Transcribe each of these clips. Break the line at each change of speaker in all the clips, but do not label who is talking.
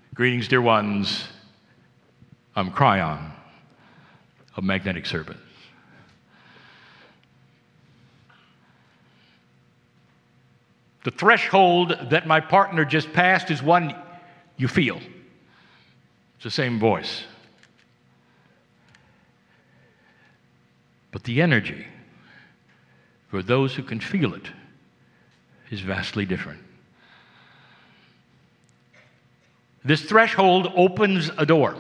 Greetings, dear ones. I'm Cryon of Magnetic Service. The threshold that my partner just passed is one you feel. It's the same voice. But the energy, for those who can feel it, is vastly different. This threshold opens a door.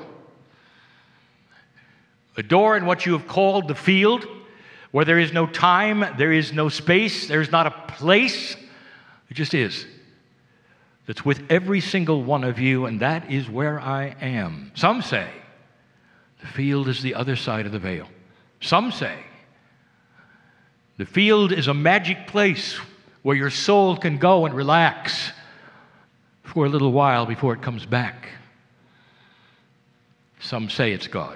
A door in what you have called the field, where there is no time, there is no space, there is not a place. It just is. That's with every single one of you, and that is where I am. Some say the field is the other side of the veil. Some say the field is a magic place where your soul can go and relax for a little while before it comes back. Some say it's God.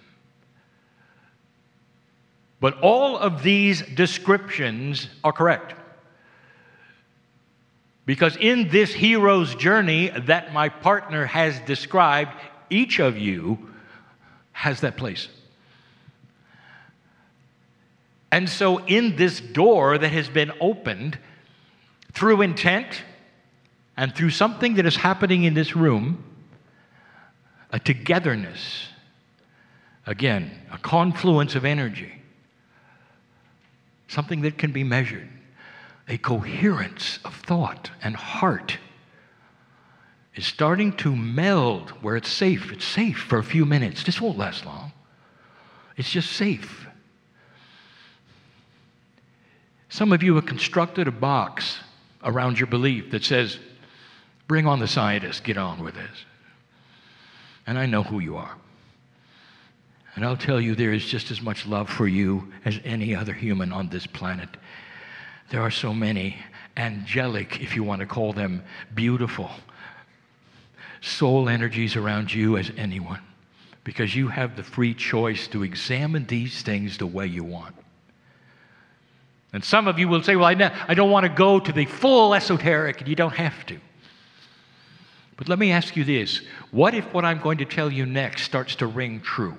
But all of these descriptions are correct. Because in this hero's journey that my partner has described, each of you has that place. And so in this door that has been opened through intent and through something that is happening in this room, a togetherness, again, a confluence of energy, something that can be measured, a coherence of thought and heart is starting to meld where it's safe. It's safe for a few minutes. This won't last long. It's just safe. Some of you have constructed a box around your belief that says, bring on the scientists, get on with this. And I know who you are. And I'll tell you, there is just as much love for you as any other human on this planet. There are so many angelic, if you want to call them, beautiful soul energies around you as anyone, because you have the free choice to examine these things the way you want. And some of you will say, well, I don't want to go to the full esoteric, and you don't have to. But let me ask you this. What if what I'm going to tell you next starts to ring true?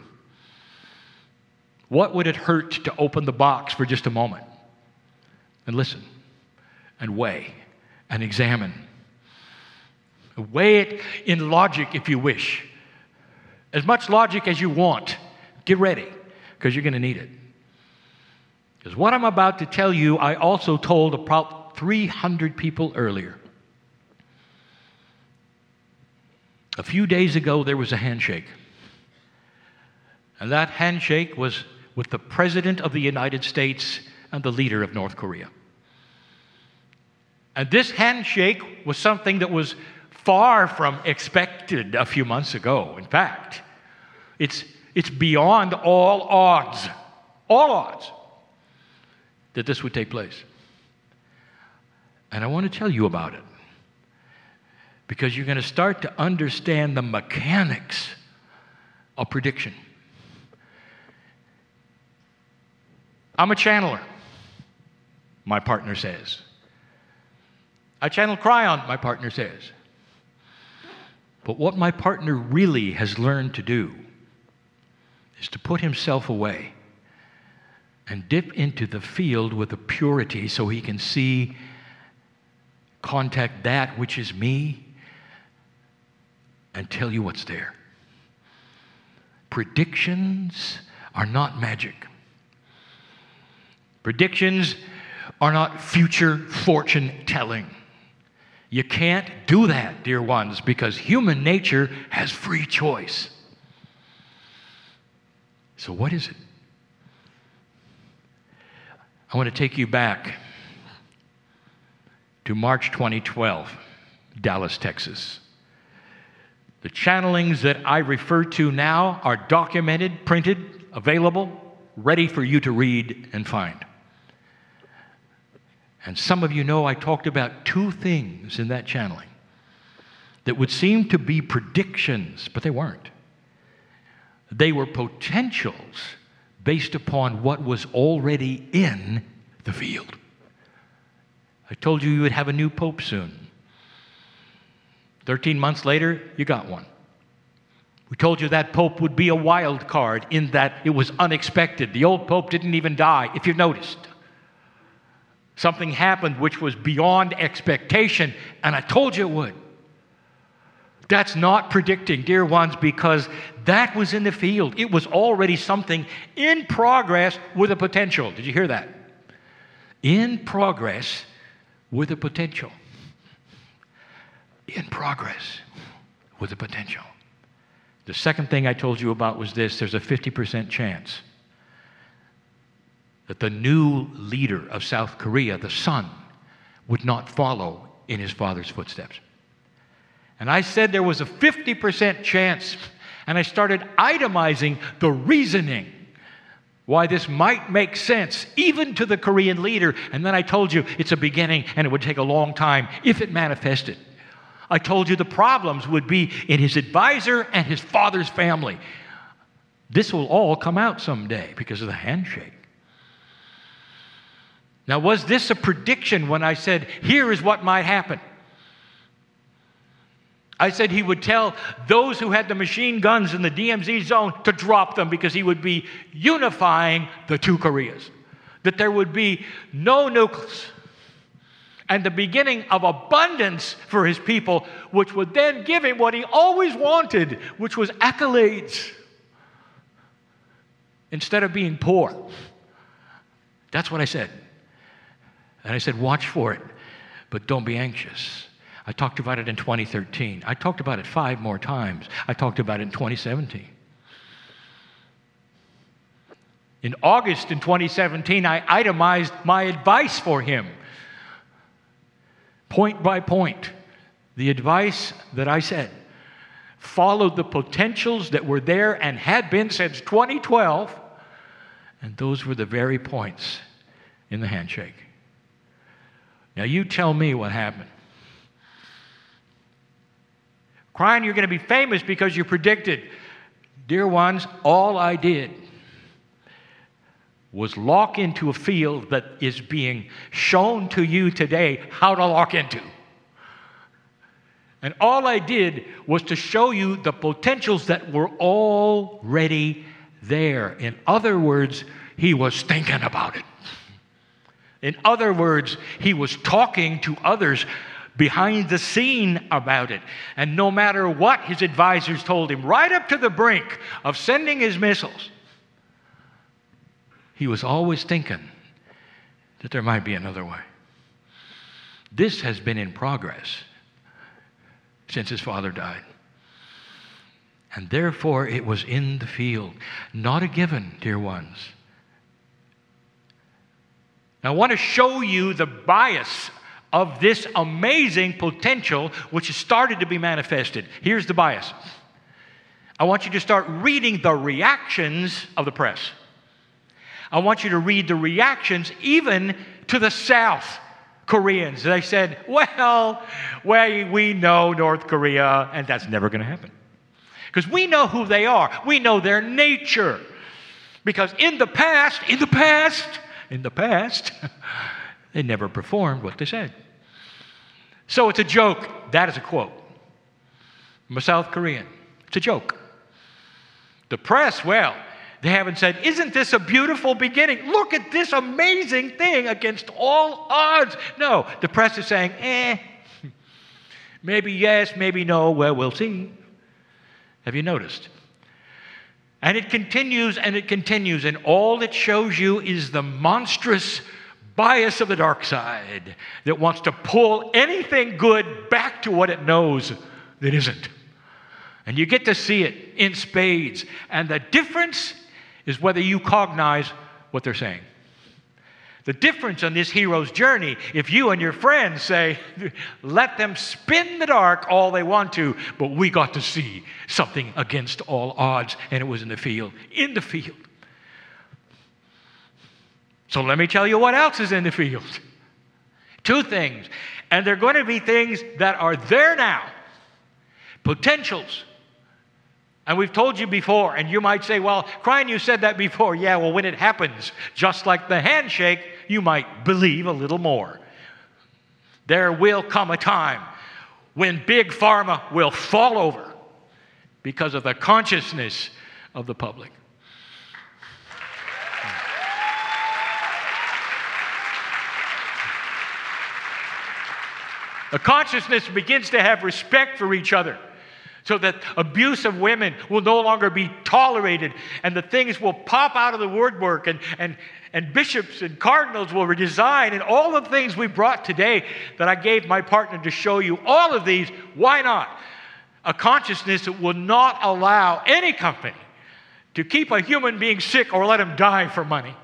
What would it hurt to open the box for just a moment and listen and weigh and examine? Weigh it in logic if you wish. As much logic as you want. Get ready, because you're going to need it. Because what I'm about to tell you, I also told about 300 people earlier. A few days ago, there was a handshake. And that handshake was with the President of the United States and the leader of North Korea. And this handshake was something that was far from expected a few months ago. In fact, it's beyond all odds, that this would take place. And I want to tell you about it, because you're going to start to understand the mechanics of prediction. I'm a channeler, my partner says. I channel Cryon, my partner says. But what my partner really has learned to do is to put himself away and dip into the field with a purity so he can see, contact that which is me, and tell you what's there. Predictions are not magic. Predictions are not future fortune telling. You can't do that, dear ones, because human nature has free choice. So what is it? I want to take you back to March 2012, Dallas, Texas. The channelings that I refer to now are documented, printed, available, ready for you to read and find. And some of you know I talked about two things in that channeling that would seem to be predictions, but they weren't. They were potentials based upon what was already in the field. I told you would have a new pope soon. 13 months later, you got one. We told you that pope would be a wild card in that it was unexpected. The old pope didn't even die, if you've noticed. Something happened which was beyond expectation, and I told you it would. That's not predicting, dear ones, because that was in the field. It was already something in progress with a potential. Did you hear that? In progress with a potential. In progress with a potential. The second thing I told you about was this: there's a 50% chance that the new leader of South Korea, the son, would not follow in his father's footsteps. And I said there was a 50% chance, and I started itemizing the reasoning why this might make sense, even to the Korean leader. And then I told you it's a beginning, and it would take a long time if it manifested. I told you the problems would be in his advisor and his father's family. This will all come out someday because of the handshake. Now, was this a prediction when I said, here is what might happen? I said he would tell those who had the machine guns in the DMZ zone to drop them because he would be unifying the two Koreas. That there would be no nukes and the beginning of abundance for his people, which would then give him what he always wanted, which was accolades instead of being poor. That's what I said. And I said, watch for it, but don't be anxious. I talked about it in 2013. I talked about it 5 more times. I talked about it in 2017. In August in 2017, I itemized my advice for him. Point by point, the advice that I said followed the potentials that were there and had been since 2012, and those were the very points in the handshake. Now, you tell me what happened. Crying, you're going to be famous because you predicted. Dear ones, all I did was lock into a field that is being shown to you today how to lock into. And all I did was to show you the potentials that were already there. In other words, he was thinking about it. In other words, he was talking to others behind the scene about it. And no matter what his advisors told him, right up to the brink of sending his missiles, he was always thinking that there might be another way. This has been in progress since his father died. And therefore, it was in the field, not a given, dear ones. Now, I want to show you the bias of this amazing potential which has started to be manifested. Here's the bias. I want you to start reading the reactions of the press. I want you to read the reactions even to the South Koreans. They said, well, we know North Korea, and that's never going to happen. Because we know who they are. We know their nature. Because in the past, they never performed what they said. So it's a joke. That is a quote from a South Korean. It's a joke. The press, well, they haven't said, isn't this a beautiful beginning? Look at this amazing thing against all odds. No, the press is saying, maybe yes, maybe no, well, we'll see. Have you noticed? And it continues and it continues, and all it shows you is the monstrous bias of the dark side that wants to pull anything good back to what it knows that isn't. And you get to see it in spades. And the difference is whether you cognize what they're saying. The difference on this hero's journey, if you and your friends say, let them spin the dark all they want to, but we got to see something against all odds, and it was in the field. In the field. So let me tell you what else is in the field. 2 things. And they're going to be things that are there now. Potentials. And we've told you before, and you might say, well, Cryan, you said that before. Yeah, well, when it happens, just like the handshake, you might believe a little more. There will come a time when Big Pharma will fall over because of the consciousness of the public. The consciousness begins to have respect for each other, so that abuse of women will no longer be tolerated, and the things will pop out of the woodwork, and bishops and cardinals will resign, and all the things we brought today that I gave my partner to show you, all of these, why not? A consciousness that will not allow any company to keep a human being sick or let him die for money.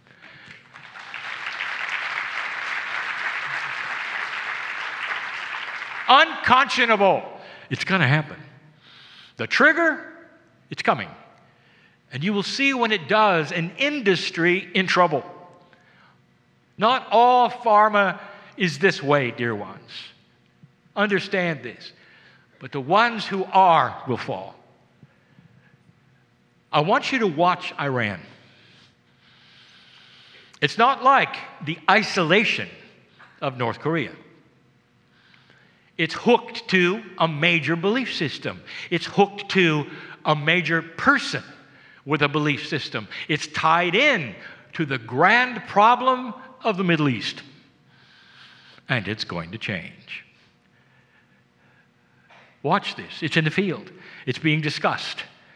Unconscionable. It's going to happen. The trigger, it's coming. And you will see when it does an industry in trouble. Not all pharma is this way, dear ones. Understand this. But the ones who are will fall. I want you to watch Iran. It's not like the isolation of North Korea. It's hooked to a major belief system. It's hooked to a major person with a belief system. It's tied in to the grand problem of the Middle East. And it's going to change. Watch this. It's in the field. It's being discussed.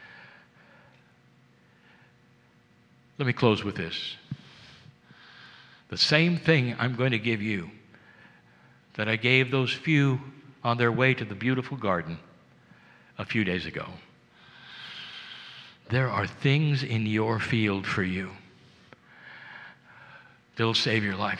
Let me close with this. The same thing I'm going to give you that I gave those few on their way to the beautiful garden a few days ago. There are things in your field for you that'll save your life.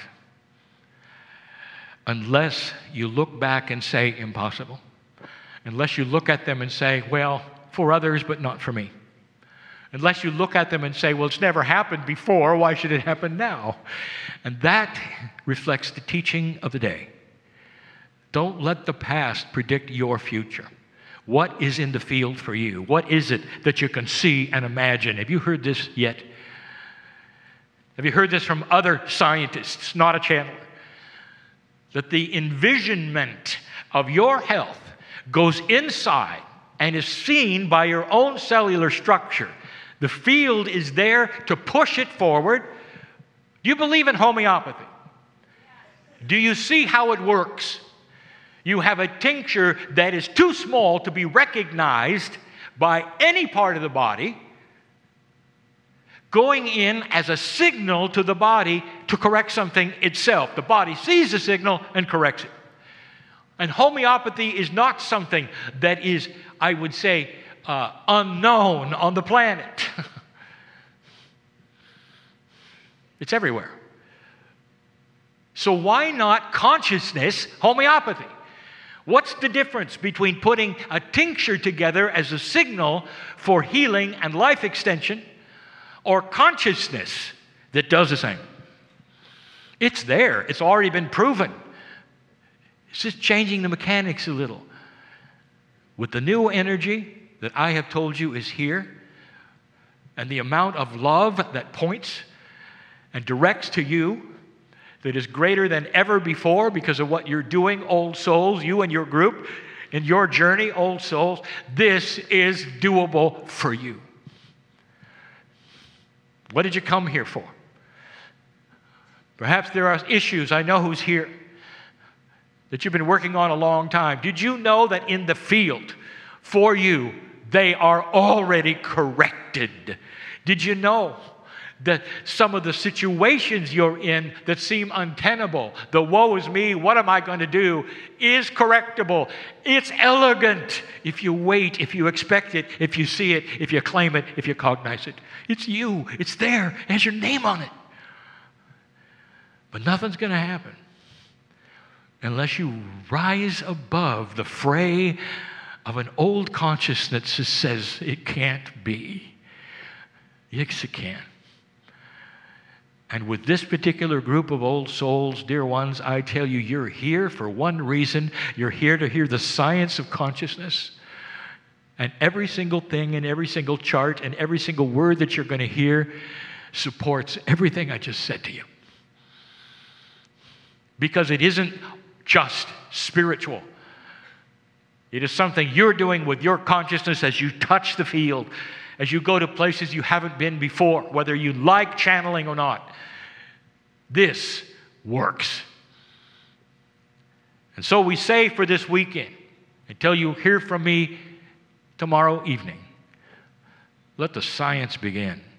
Unless you look back and say, impossible. Unless you look at them and say, well, for others, but not for me. Unless you look at them and say, well, it's never happened before, why should it happen now? And that reflects the teaching of the day. Don't let the past predict your future. What is in the field for you? What is it that you can see and imagine? Have you heard this yet? Have you heard this from other scientists, not a channeler? That the envisionment of your health goes inside and is seen by your own cellular structure. The field is there to push it forward. Do you believe in homeopathy? Do you see how it works? You have a tincture that is too small to be recognized by any part of the body, going in as a signal to the body to correct something itself. The body sees the signal and corrects it. And homeopathy is not something that is, I would say, unknown on the planet. It's everywhere. So why not consciousness homeopathy? What's the difference between putting a tincture together as a signal for healing and life extension or consciousness that does the same? It's there. It's already been proven. It's just changing the mechanics a little. With the new energy that I have told you is here, and the amount of love that points and directs to you, that is greater than ever before because of what you're doing, old souls, you and your group, in your journey, old souls, this is doable for you. What did you come here for? Perhaps there are issues, I know who's here, that you've been working on a long time. Did you know that in the field, for you, they are already corrected? Did you know that some of the situations you're in that seem untenable, the woe is me, what am I going to do, is correctable. It's elegant if you wait, if you expect it, if you see it, if you claim it, if you cognize it. It's you. It's there. It has your name on it. But nothing's going to happen unless you rise above the fray of an old consciousness that says it can't be. Yes, it can. And with this particular group of old souls, dear ones, I tell you, you're here for one reason. You're here to hear the science of consciousness. And every single thing and every single chart and every single word that you're going to hear supports everything I just said to you. Because it isn't just spiritual. It is something you're doing with your consciousness as you touch the field, as you go to places you haven't been before, whether you like channeling or not. This works. And so we say for this weekend, until you hear from me tomorrow evening, let the science begin.